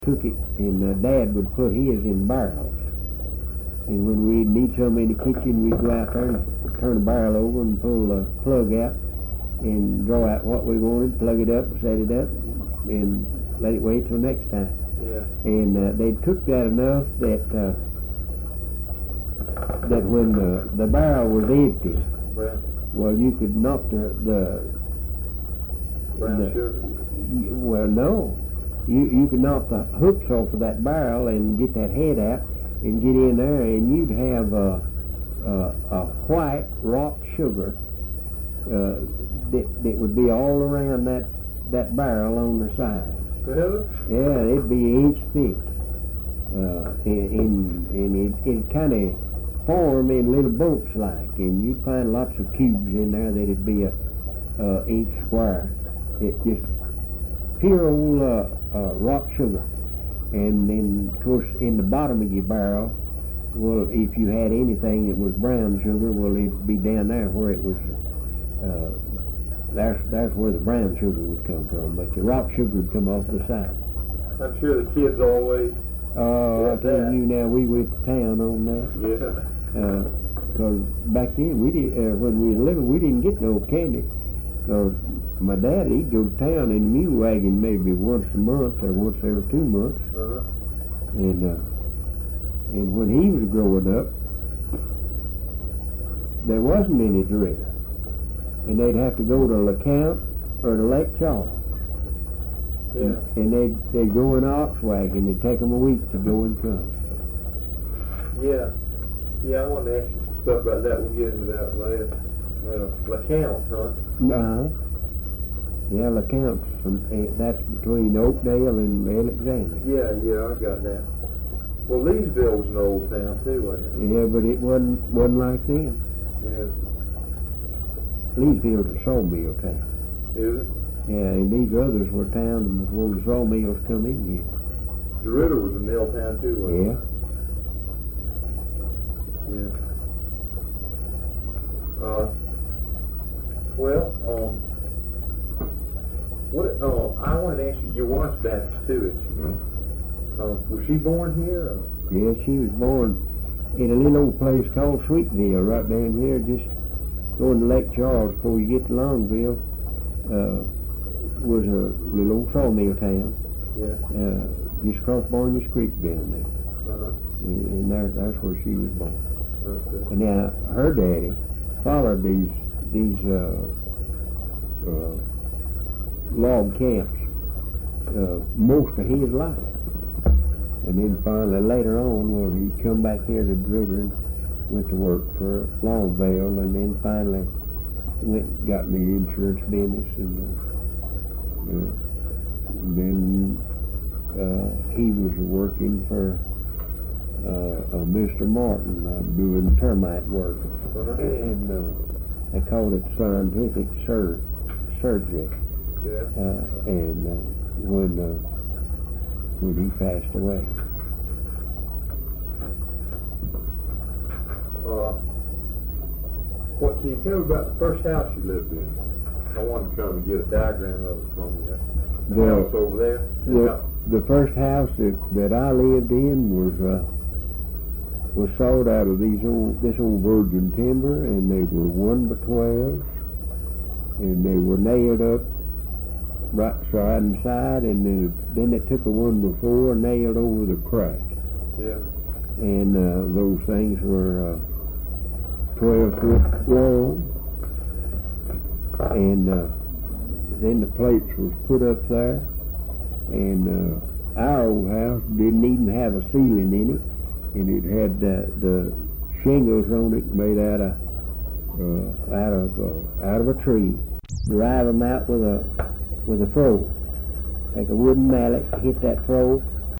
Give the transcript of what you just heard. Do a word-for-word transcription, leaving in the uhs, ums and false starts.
took it, and uh, Dad would put his in barrels. And when we'd need some in the kitchen, we'd go out there and turn the barrel over and pull the plug out and draw out what we wanted, plug it up, set it up, and let it wait till next time. Yeah. And uh, they took that enough that uh, that when the, the barrel was empty, Brown, well, you could knock the, the brown the, sugar. y- well, no. You you could knock the hooks off of that barrel and get that head out and get in there, and you'd have a, a, a white rock sugar uh, that, that would be all around that, that barrel on the sides. Really? Yeah, it'd be an inch thick. Uh, and and it, it'd kind of form in little bumps like, and you'd find lots of cubes in there that'd be a, a inch square. It just pure old uh, uh, rock sugar. And then, of course, in the bottom of your barrel, well, if you had anything that was brown sugar, well, it'd be down there where it was, uh, that's, that's where the brown sugar would come from. But your rock sugar would come off the side. I'm sure the kids always. Oh, uh, I Yeah, tell that. you now, we went to town on that. Yeah. Because back then, we did, uh, when we were little, we didn't get no candy. Because my dad, he'd go to town in the mule wagon maybe once a month or once every two months. Uh-huh. And uh, and when he was growing up, there wasn't any drink. And they'd have to go to LeCount or to Lake Charles. Yeah. And they'd, they'd go in an ox wagon. It'd take them a week to go and come. Yeah. Yeah, I wanted to ask you some stuff about that. We'll get into that later. Uh, LeCount, huh? Uh-huh. Yeah, LeCount's from, uh, that's between Oakdale and Alexander. Yeah, yeah, I got that. Well, Leesville was an old town too, wasn't it? Yeah, but it wasn't wasn't like then. Yeah. Leesville's a sawmill town. Is it? Yeah, and these others were towns before the sawmills come in here. DeRidder was a mill town too, wasn't Yeah. it? Yeah. Uh, well, um, what, uh, I wanted to ask you, your wife's Baptist too, isn't she? Yeah. Um, was she born here? Or? Yeah, she was born in a little old place called Sweetville, right down here, just going to Lake Charles before you get to Longville. Uh, was a little old sawmill town, Yeah. uh, just across Barnes Creek down there. Uh-huh. And, and there, that's where she was born. Okay. And now, her daddy followed these, these, uh, uh, log camps, uh, most of his life. And then finally, later on, well, he come back here to DeRidder and went to work for Longville, and then finally went and got in the insurance business, and uh, uh, then uh, he was working for uh, uh, Mister Martin, uh, doing termite work, Uh-huh. and uh, they called it scientific sur- surgery. Yeah. Uh, and uh, when uh, when he passed away. Uh, what can you tell me about the first house you lived in? I wanted to come and get a diagram of it from you. The The- house over there. The, the first house that, that I lived in was uh, was sawed out of these old this old virgin timber, and they were one by twelves, and they were nailed up right side and side, and then, then they took a one before and nailed over the crack. Yeah. And uh, those things were uh, twelve foot long, and uh, then the plates was put up there, and uh, our old house didn't even have a ceiling in it, and it had uh, the shingles on it made out of uh, out of uh, out of a tree. Drive them out with a with a froe. Take a wooden mallet, hit that froe,